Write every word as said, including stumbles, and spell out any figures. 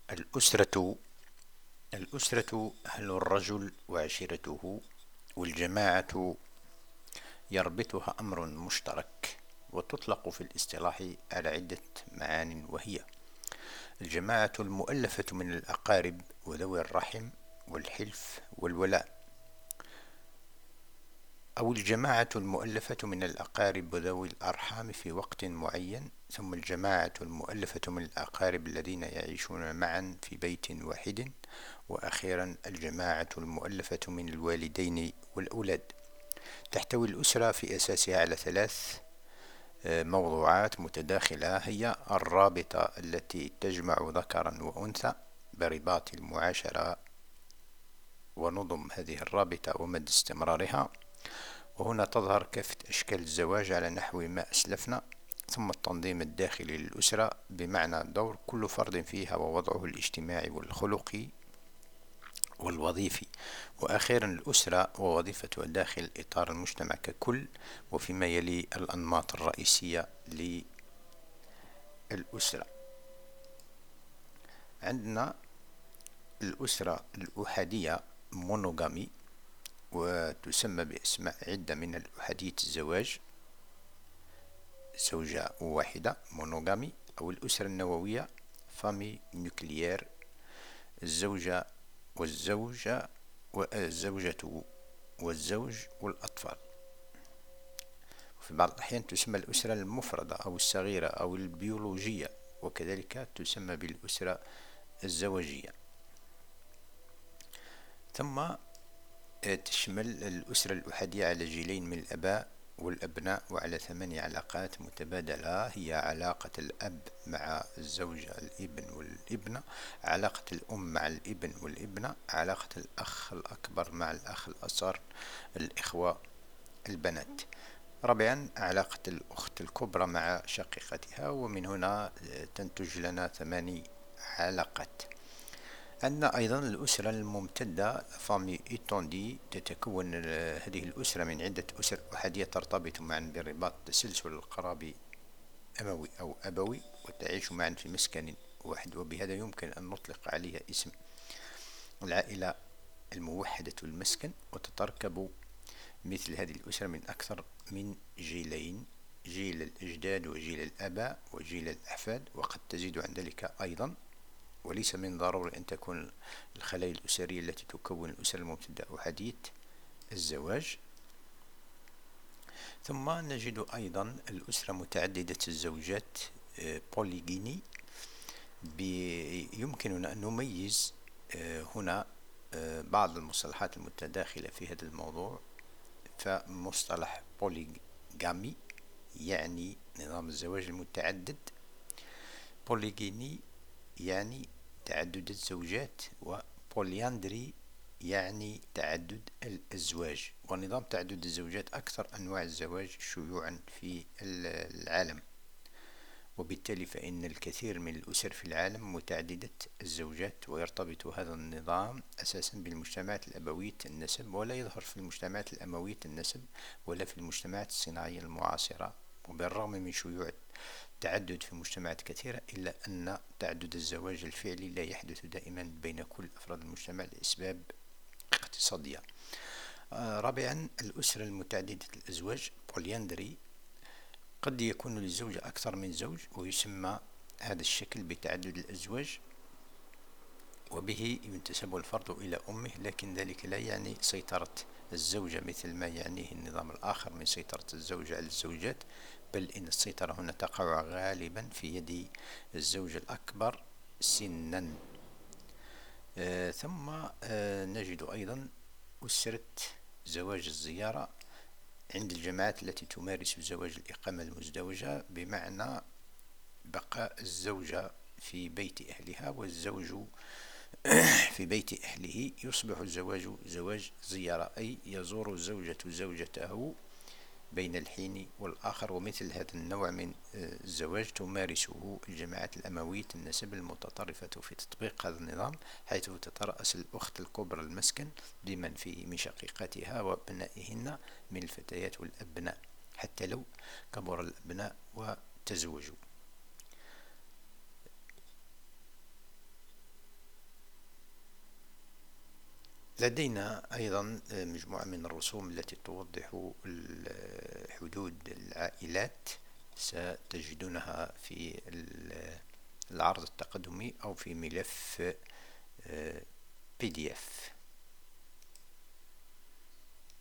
الأسرة الأسرة أهل الرجل وعشيرته، والجماعة يربطها أمر مشترك، وتطلق في الاصطلاح على عدة معان، وهي الجماعة المؤلفة من الأقارب وذوي الرحم والحلف والولاء، أو الجماعة المؤلفة من الأقارب وذوي الأرحام في وقت معين، ثم الجماعة المؤلفة من الأقارب الذين يعيشون معا في بيت واحد، وأخيرا الجماعة المؤلفة من الوالدين والأولاد. تحتوي الأسرة في أساسها على ثلاث آه، موضوعات متداخلة، هي الرابطة التي تجمع ذكرا وأنثى برباط المعاشرة ونظم هذه الرابطة ومدى استمرارها، وهنا تظهر كافة أشكال الزواج على نحو ما أسلفنا، ثم التنظيم الداخلي للأسرة بمعنى دور كل فرد فيها ووضعه الاجتماعي والخلقي والوظيفي، وأخيرا الأسرة ووظيفتها داخل إطار المجتمع ككل، وفيما يلي الأنماط الرئيسية للأسرة. عندنا الأسرة الأحادية مونوغامي، وتسمى بأسماء عدة من الأحادية الزواج، زوجة واحدة مونوغامي، أو الأسرة النووية فامي نوكليير، الزوجة والزوجة والزوجة والزوج والأطفال. وفي بعض الأحيان تسمى الأسرة المفردة أو الصغيرة أو البيولوجية، وكذلك تسمى بالأسرة الزواجية. ثم تشمل الأسرة الأحادية على جيلين من الآباء والأبناء، وعلى ثماني علاقات متبادلة، هي علاقة الأب مع الزوجة الابن والابنة، علاقة الأم مع الابن والابنة، علاقة الأخ الأكبر مع الأخ الأصغر، الإخوة البنات. رابعا علاقة الأخت الكبرى مع شقيقتها، ومن هنا تنتج لنا ثماني علاقات. عندنا أيضا الأسرة الممتدة فامي إيتوندي، تتكون هذه الأسرة من عدة أسر أحادية ترتبط معا برباط تسلسل القرابي أموي أو أبوي، وتعيش معا في مسكن واحد، وبهذا يمكن أن نطلق عليها اسم العائلة الموحدة المسكن. وتتركب مثل هذه الأسرة من أكثر من جيلين، جيل الأجداد وجيل الآباء وجيل الأحفاد، وقد تزيد عن ذلك أيضا، وليس من ضروري أن تكون الخلايا الأسرية التي تكون الأسرة الممتدة أحادية الزواج. ثم نجد أيضا الأسرة متعددة الزوجات بوليجيني. يمكننا أن نميز هنا بعض المصطلحات المتداخلة في هذا الموضوع. فمصطلح بوليغامي يعني نظام الزواج المتعدد، بوليجيني يعني تعدد الزوجات، وبولياندري يعني تعدد الأزواج. ونظام تعدد الزوجات أكثر أنواع الزواج شيوعا في العالم، وبالتالي فإن الكثير من الأسر في العالم متعددة الزوجات، ويرتبط هذا النظام أساسا بالمجتمعات الأبوية النسب، ولا يظهر في المجتمعات الأموية النسب ولا في المجتمعات الصناعية المعاصرة. وبالرغم من شيوع التعدد في مجتمعات كثيرة، إلا أن تعدد الزواج الفعلي لا يحدث دائما بين كل أفراد المجتمع لأسباب اقتصادية. آه رابعا الأسرة المتعددة الأزواج بولياندري، قد يكون للزوجة أكثر من زوج، ويسمى هذا الشكل بتعدد الأزواج، وبه ينتسب الفرد إلى أمه، لكن ذلك لا يعني سيطرة الزوجة مثل ما يعنيه النظام الآخر من سيطرة الزوجة على الزوجات، بل إن السيطرة هنا تقع غالبا في يد الزوج الأكبر سنا. آه ثم آه نجد أيضا أسرة زواج الزيارة عند الجماعات التي تمارس زواج الإقامة المزدوجة، بمعنى بقاء الزوجة في بيت أهلها والزوج في بيت أهله، يصبح الزواج زواج زيارة، أي يزور الزوجة زوجته بين الحين والآخر. ومثل هذا النوع من الزواج تمارسه الجماعات الأموية النسب المتطرفة في تطبيق هذا النظام، حيث تترأس الأخت الكبرى المسكن بمن فيه من شقيقاتها وأبنائهن من الفتيات والأبناء، حتى لو كبر الأبناء وتزوجوا. لدينا أيضا مجموعة من الرسوم التي توضح حدود العائلات، ستجدونها في العرض التقدمي أو في ملف بي دي إف.